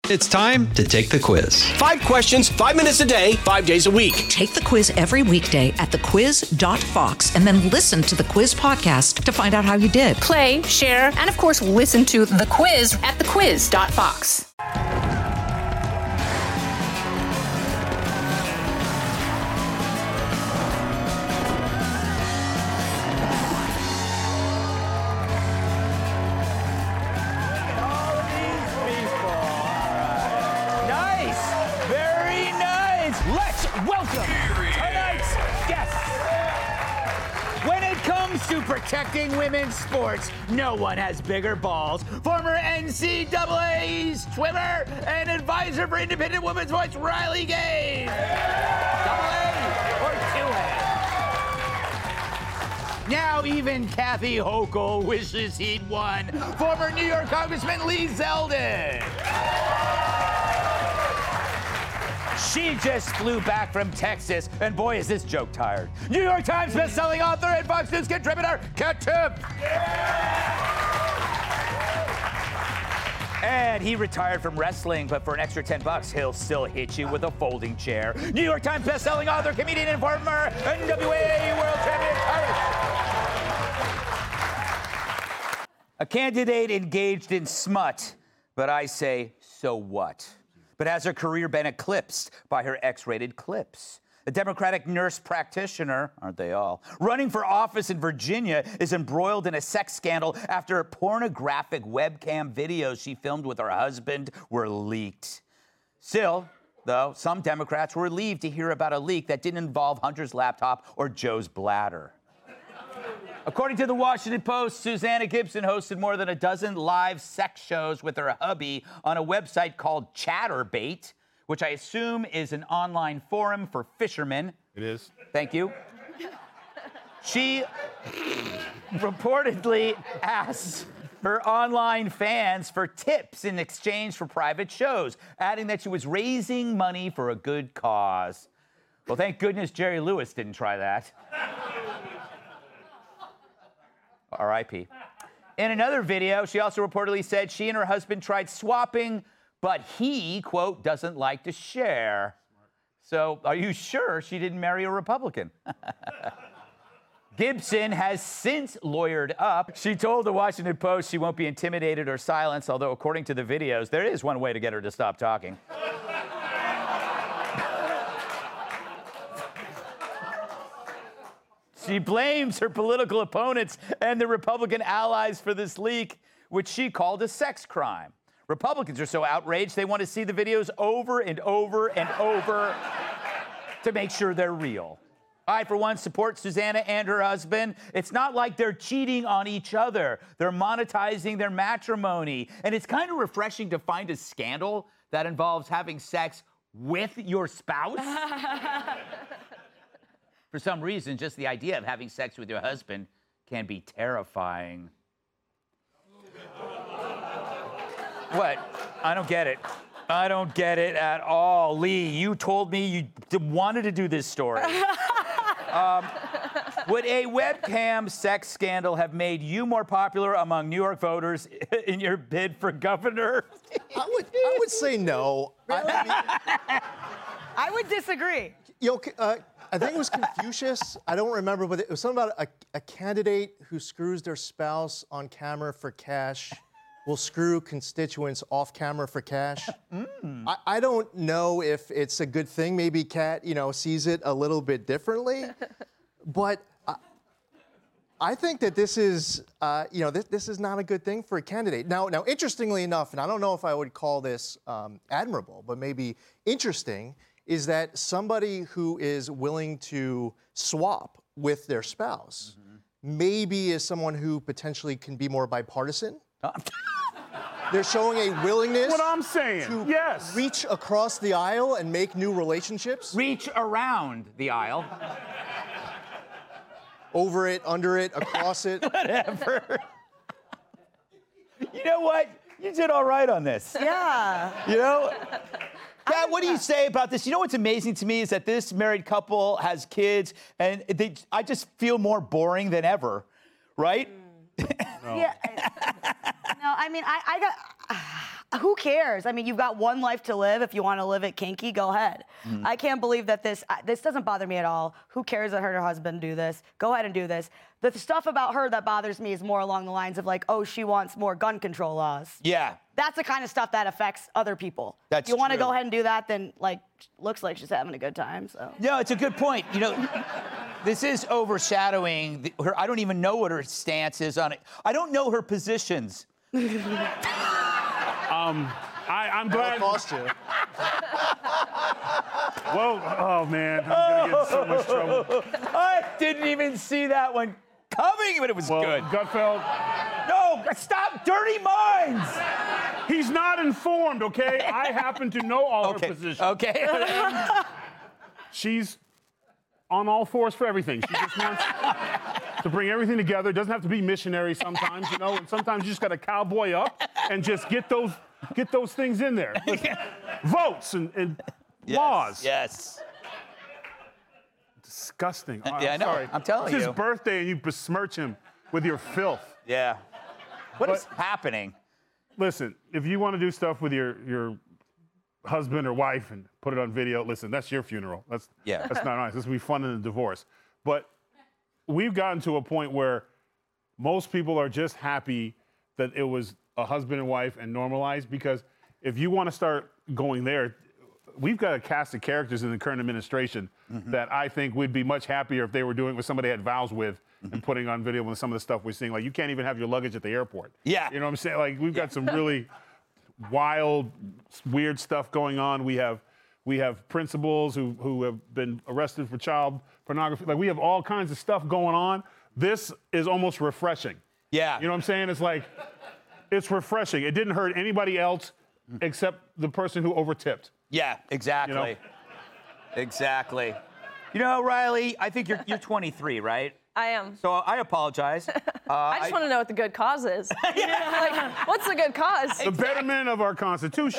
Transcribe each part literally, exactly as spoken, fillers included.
It's time to take the quiz. Five questions, five minutes a day, five days a week. Take the quiz every weekday at the quiz dot fox and then listen to the quiz podcast to find out how you did. Play, share, and of course, listen to the quiz at the quiz dot fox. To protecting women's sports, no one has bigger balls. Former N C double A swimmer and advisor for Independent Women's Voice, Riley Gaines. Double A or two A. Now even Kathy Hochul wishes he'd won. Former New York Congressman Lee Zeldin. She just flew back from Texas, and boy, is this joke tired. New York Times best-selling author and Fox News contributor, Kat Timpf. And he retired from wrestling, but for an extra ten bucks, he'll still hit you with a folding chair. New York Times best-selling author, comedian, and former N W A World Champion, Irish. A candidate engaged in smut, but I say, so what? But has her career been eclipsed by her X-rated clips? A Democratic nurse practitioner, aren't they all, running for office in Virginia is embroiled in a sex scandal after pornographic webcam videos she filmed with her husband were leaked. Still, though, some Democrats were relieved to hear about a leak that didn't involve Hunter's laptop or Joe's bladder. According to the Washington Post, Susanna Gibson hosted more than a dozen live sex shows with her hubby on a website called Chatterbait, which I assume is an online forum for fishermen. It is. Thank you. She reportedly asks her online fans for tips in exchange for private shows, adding that she was raising money for a good cause. Well, thank goodness Jerry Lewis didn't try that. R I P In another video, she also reportedly said she and her husband tried swapping, but he, quote, doesn't like to share. So are you sure she didn't marry a Republican? Gibson has since lawyered up. She told the Washington Post she won't be intimidated or silenced, although according to the videos, there is one way to get her to stop talking. She blames her political opponents and their Republican allies for this leak, which she called a sex crime. Republicans are so outraged they want to see the videos over and over and over to make sure they're real. I, for one, support Susanna and her husband. It's not like they're cheating on each other. They're monetizing their matrimony. And it's kind of refreshing to find a scandal that involves having sex with your spouse. For some reason, just the idea of having sex with your husband can be terrifying. What? I don't get it. I don't get it at all. Lee, you told me you d- wanted to do this story. um, would a webcam sex scandal have made you more popular among New York voters in your bid for governor? I would, I would say no. I, I would disagree. You know, uh, I think it was Confucius. I don't remember, but it was something about a, a candidate who screws their spouse on camera for cash will screw constituents off camera for cash. Mm. I, I don't know if it's a good thing. Maybe Kat, you know, sees it a little bit differently. But I, I think that this is, uh, you know, this, this is not a good thing for a candidate. Now, now, interestingly enough, and I don't know if I would call this um, admirable, but maybe interesting, is that somebody who is willing to swap with their spouse mm-hmm. maybe is someone who potentially can be more bipartisan. They're showing a willingness what I'm saying. to yes. reach across the aisle and make new relationships. Reach around the aisle. Over it, under it, across it. Whatever. You know what? You did all right on this. Yeah. You know? Kat, what do you say about this? You know what's amazing to me is that this married couple has kids, and they, I just feel more boring than ever, right? Mm. No. Yeah. No, I mean, I, I got. Who cares? I mean, you've got one life to live. If you want to live it kinky, go ahead. Mm. I can't believe that this this doesn't bother me at all. Who cares that her and her husband do this? Go ahead and do this. The stuff about her that bothers me is more along the lines of like, oh, she wants more gun control laws. Yeah. That's the kind of stuff that affects other people. That's If you want to true. go ahead and do that, then like, looks like she's having a good time. So. No, it's a good point. You know, this is overshadowing the, her. I don't even know what her stance is on it. I don't know her positions. um, I, I'm glad. What cost you? Well, oh man, I'm gonna get in so much trouble. I didn't even see that one coming, but it was well, good. Gutfeld. No, stop, dirty minds. He's not informed, okay? I happen to know all Okay. her positions. Okay. She's on all fours for everything. She just wants to bring everything together. It doesn't have to be missionary sometimes, you know. And sometimes you just got to cowboy up and just get those get those things in there. Listen, votes and, and Yes, laws. Yes. Disgusting. Oh, Yeah, I I'm know. sorry. I'm telling it's you. his birthday and you besmirch him with your filth. Yeah. What But- is happening? Listen, if you want to do stuff with your your husband or wife and put it on video, listen, that's your funeral. That's Yeah. that's not nice. This will be fun in a divorce. But we've gotten to a point where most people are just happy that it was a husband and wife and normalized, because if you want to start going there, we've got a cast of characters in the current administration mm-hmm. that I think we'd be much happier if they were doing what somebody had vows with mm-hmm. and putting on video with some of the stuff we're seeing. Like, you can't even have your luggage at the airport. Yeah. You know what I'm saying? Like, we've got Yeah. some really wild, weird stuff going on. We have we have principals who, who have been arrested for child pornography. Like, we have all kinds of stuff going on. This is almost refreshing. Yeah. You know what I'm saying? It's like, it's refreshing. It didn't hurt anybody else except the person who overtipped. Yeah, exactly. You know? Exactly. You know, Riley, I think you're you're twenty-three, right? I am. So I apologize. Uh, I just want to know what the good cause is. Like, what's the good cause? The betterment of our Constitution.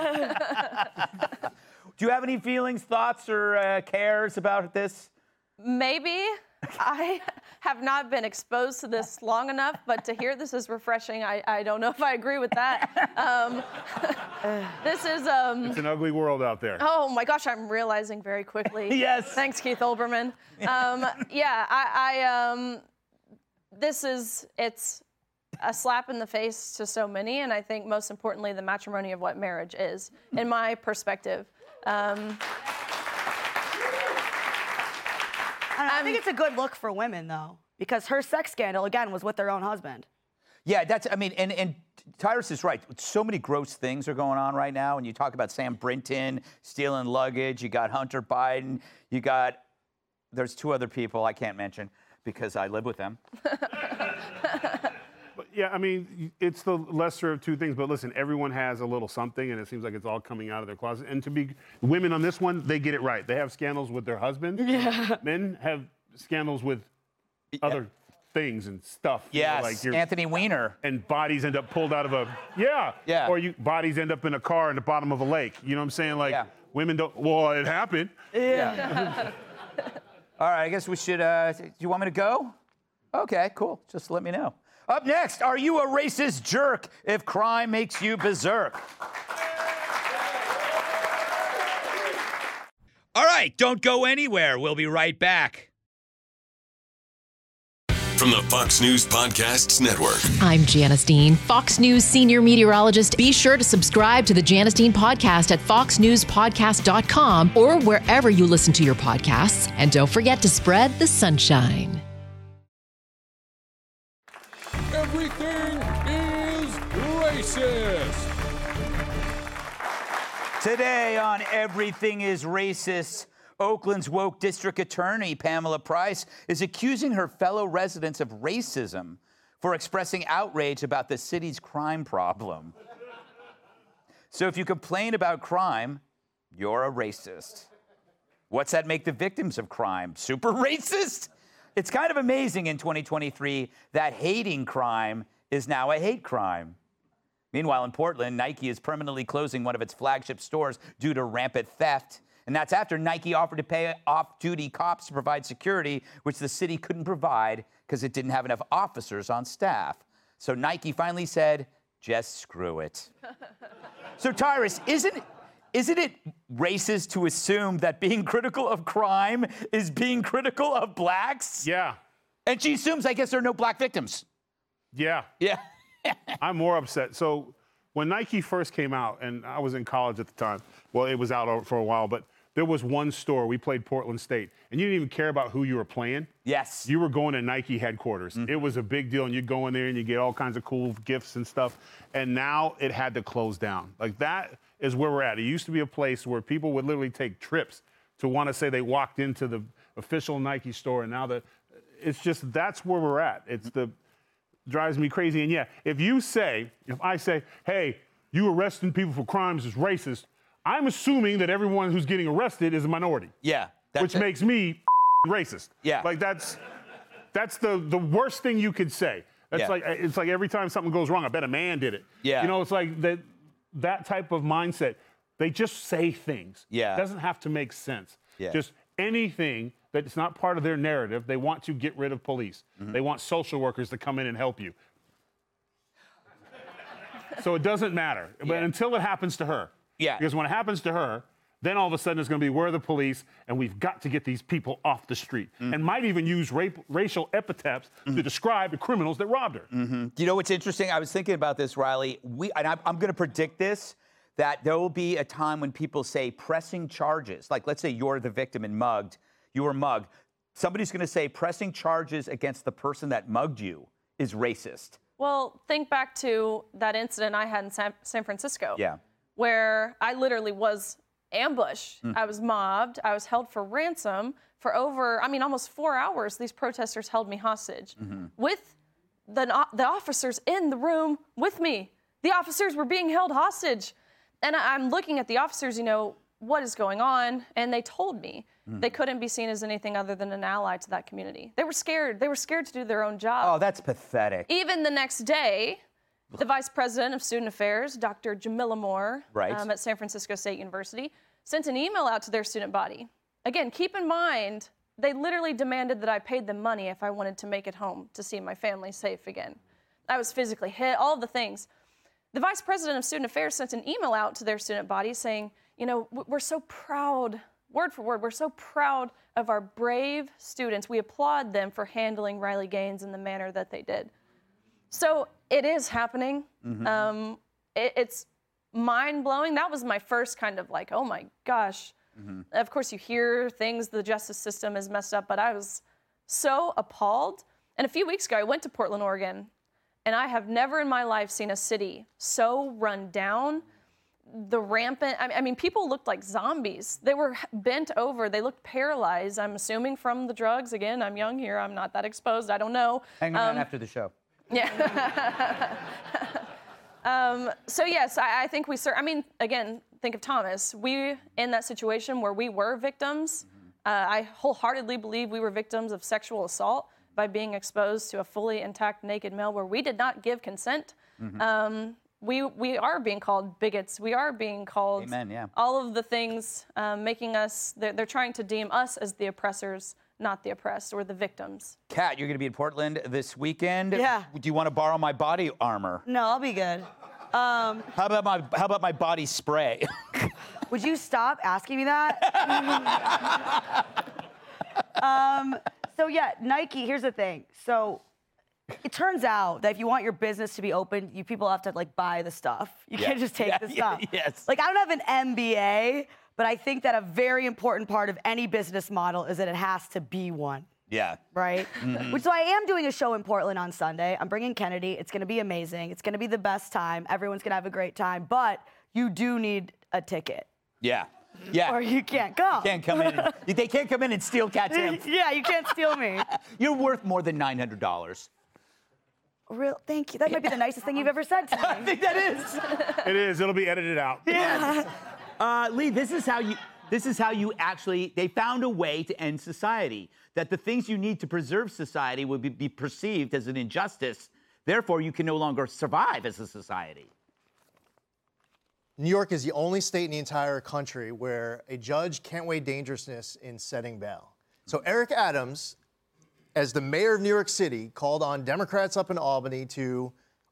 Do you have any feelings, thoughts, or uh, cares about this? Maybe. I have not been exposed to this long enough, but to hear this is refreshing. I, I don't know if I agree with that. Um, this is... Um, It's an ugly world out there. Oh, my gosh, I'm realizing very quickly. Yes. Thanks, Keith Olbermann. Um, yeah, I... I um, this is... It's a slap in the face to so many, and I think most importantly, the matrimony of what marriage is, in my perspective. Um, I, I think it's a good look for women, though, because her sex scandal, again, was with their own husband. Yeah, that's, I mean, and, and Tyrus is right. So many gross things are going on right now. And you talk about Sam Brinton stealing luggage. You got Hunter Biden. You got, there's two other people I can't mention because I live with them. But yeah, I mean, it's the lesser of two things. But listen, everyone has a little something, and it seems like it's all coming out of their closet. And to be women on this one, they get it right. They have scandals with their husbands. Yeah. Men have scandals with other things and stuff. Yes, you know, like your, Anthony Weiner. And bodies end up pulled out of a, yeah. Yeah. Or you bodies end up in a car in the bottom of a lake. You know what I'm saying? Like, Yeah. women don't, well, it happened. Yeah. All right, I guess we should, uh, do you want me to go? Okay, cool. Just let me know. Up next, are you a racist jerk if crime makes you berserk? All right, don't go anywhere. We'll be right back. From the Fox News Podcasts Network. I'm Janice Dean, Fox News senior meteorologist. Be sure to subscribe to the Janice Dean podcast at fox news podcast dot com or wherever you listen to your podcasts. And don't forget to spread the sunshine. Everything is racist. Today on Everything is Racist, Oakland's woke district attorney, Pamela Price, is accusing her fellow residents of racism for expressing outrage about the city's crime problem. So if you complain about crime, you're a racist. What's that make the victims of crime? Super racist? It's kind of amazing in twenty twenty-three that hating crime is now a hate crime. Meanwhile, in Portland, Nike is permanently closing one of its flagship stores due to rampant theft. And that's after Nike offered to pay off-duty cops to provide security, which the city couldn't provide because it didn't have enough officers on staff. So Nike finally said, Just screw it. So, Tyrus, isn't isn't it racist to assume that being critical of crime is being critical of blacks? Yeah. And she assumes, I guess, there are no black victims. Yeah. Yeah. I'm more upset. So when Nike first came out, and I was in college at the time, well, it was out for a while, but there was one store, we played Portland State, and you didn't even care about who you were playing. Yes. You were going to Nike headquarters. Mm-hmm. It was a big deal, and you go in there and you get all kinds of cool gifts and stuff. And now it had to close down. Like, that is where we're at. It used to be a place where people would literally take trips to want to say they walked into the official Nike store, and now that it's just, that's where we're at. It's the, drives me crazy. And yeah, if you say, if I say, hey, you arresting people for crimes is racist, I'm assuming that everyone who's getting arrested is a minority. Yeah. Which it. makes me racist. Yeah. Like, that's that's the, the worst thing you could say. That's yeah. like, it's like every time something goes wrong, I bet a man did it. Yeah. You know, it's like that that type of mindset. They just say things. Yeah. It doesn't have to make sense. Yeah. Just anything that's not part of their narrative. They want to get rid of police. Mm-hmm. They want social workers to come in and help you. So it doesn't matter. Yeah. But until it happens to her. Yeah. Because when it happens to her, then all of a sudden it's going to be, where are the police? And we've got to get these people off the street. Mm-hmm. And might even use rape, racial epithets mm-hmm. to describe the criminals that robbed her. Mm-hmm. You know what's interesting? I was thinking about this, Riley. We, and I'm, I'm going to predict this, that there will be a time when people say pressing charges. Like, let's say you're the victim and mugged. You were mugged. Somebody's going to say pressing charges against the person that mugged you is racist. Well, think back to that incident I had in San, San Francisco. Yeah. Where I literally was ambushed. Mm. I was mobbed. I was held for ransom for over, I mean, almost four hours. These protesters held me hostage mm-hmm. with the, the officers in the room with me. The officers were being held hostage. And I, I'm looking at the officers, you know, what is going on? And they told me mm. they couldn't be seen as anything other than an ally to that community. They were scared. They were scared to do their own job. Oh, that's pathetic. Even the next day, the Vice President of Student Affairs, Doctor Jamila Moore, right. um, at San Francisco State University, sent an email out to their student body. Again, keep in mind, they literally demanded that I paid them money if I wanted to make it home to see my family safe again. I was physically hit, all of the things. The Vice President of Student Affairs sent an email out to their student body saying, you know, we're so proud, word for word, we're so proud of our brave students. We applaud them for handling Riley Gaines in the manner that they did. So it is happening. Mm-hmm. Um, it, it's mind-blowing. That was my first kind of like, oh my gosh. Mm-hmm. Of course, you hear things, the justice system is messed up, but I was so appalled. And a few weeks ago, I went to Portland, Oregon, and I have never in my life seen a city so run down. The rampant, I mean, people looked like zombies. They were bent over. They looked paralyzed, I'm assuming from the drugs. Again, I'm young here. I'm not that exposed. I don't know. Hang on um, after the show. Yeah. um, so, yes, I, I think we, I mean, again, think of Thomas. We, in that situation where we were victims, mm-hmm. uh, I wholeheartedly believe we were victims of sexual assault by being exposed to a fully intact naked male where we did not give consent. Mm-hmm. Um, we, we are being called bigots. We are being called Amen, yeah. all of the things, um, making us, they're, they're trying to deem us as the oppressors, not the oppressed or the victims. Kat, you're going to be in Portland this weekend. Yeah. Do you want to borrow my body armor? No, I'll be good. Um, how about my How about my body spray? Would you stop asking me that? um, so yeah, Nike. Here's the thing. So it turns out that if you want your business to be open, you people have to like buy the stuff. You yeah. can't just take yeah, the stuff. Yeah, yes. Like I don't have an M B A. But I think that a very important part of any business model is that it has to be one. Yeah. Right? Mm-hmm. Which, so I am doing a show in Portland on Sunday. I'm bringing Kennedy. It's going to be amazing. It's going to be the best time. Everyone's going to have a great time. But you do need a ticket. Yeah. Yeah. Or you can't come. You can't come in. And, they can't come in and steal Kat's info. Yeah, you can't steal me. You're worth more than nine hundred dollars. Real, thank you. That might be the nicest thing you've ever said to me. I think that is. It is. It'll be edited out. Yeah. Uh, Lee, this is how you... This is how you actually, they found a way to end society, that the things you need to preserve society would be, be perceived as an injustice. Therefore, you can no longer survive as a society. New York is the only state in the entire country where a judge can't weigh dangerousness in setting bail. So Eric Adams, as the mayor of New York City, called on Democrats up in Albany to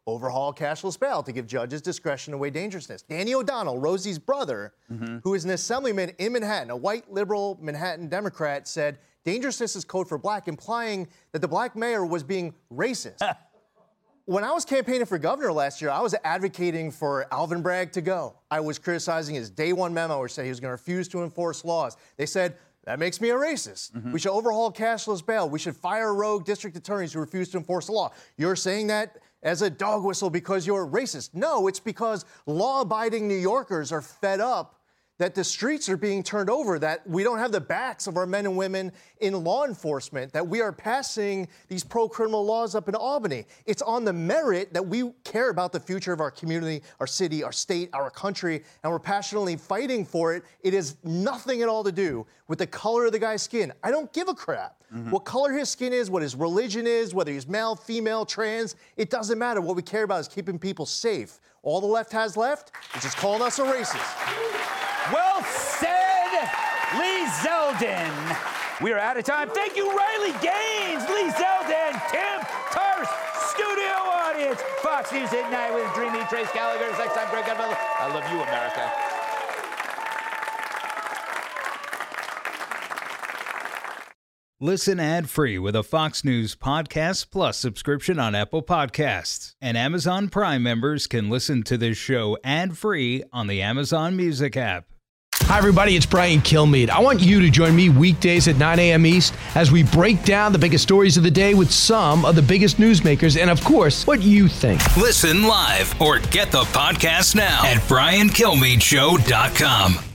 overhaul cashless bail to give judges discretion to weigh dangerousness. Danny O'Donnell, Rosie's brother, mm-hmm. who is an assemblyman in Manhattan, a white liberal Manhattan Democrat, said dangerousness is code for black, implying that the black mayor was being racist. When I was campaigning for governor last year, I was advocating for Alvin Bragg to go. I was criticizing his day one memo, which said he was going to refuse to enforce laws. They said, that makes me a racist. Mm-hmm. We should overhaul cashless bail. We should fire rogue district attorneys who refuse to enforce the law. You're saying that as a dog whistle because you're racist. No, it's because law-abiding New Yorkers are fed up that the streets are being turned over, that we don't have the backs of our men and women in law enforcement, that we are passing these pro-criminal laws up in Albany. It's on the merit that we care about the future of our community, our city, our state, our country, and we're passionately fighting for it. It has nothing at all to do with the color of the guy's skin. I don't give a crap. Mm-hmm. What color his skin is, what his religion is, whether he's male, female, trans, it doesn't matter. What we care about is keeping people safe. All the left has left is just calling us a racist. Well said, Lee Zeldin. We are out of time. Thank you, Riley Gaines, Lee Zeldin, Tim Tarse, studio audience. Fox News at Night with Dreamy Trace Gallagher. Next time, Greg Gutfeld. I love you, America. Listen ad-free with a Fox News Podcast Plus subscription on Apple Podcasts. And Amazon Prime members can listen to this show ad-free on the Amazon Music app. Hi, everybody. It's Brian Kilmeade. I want you to join me weekdays at nine a.m. East as we break down the biggest stories of the day with some of the biggest newsmakers and, of course, what you think. Listen live or get the podcast now at brian kilmeade show dot com.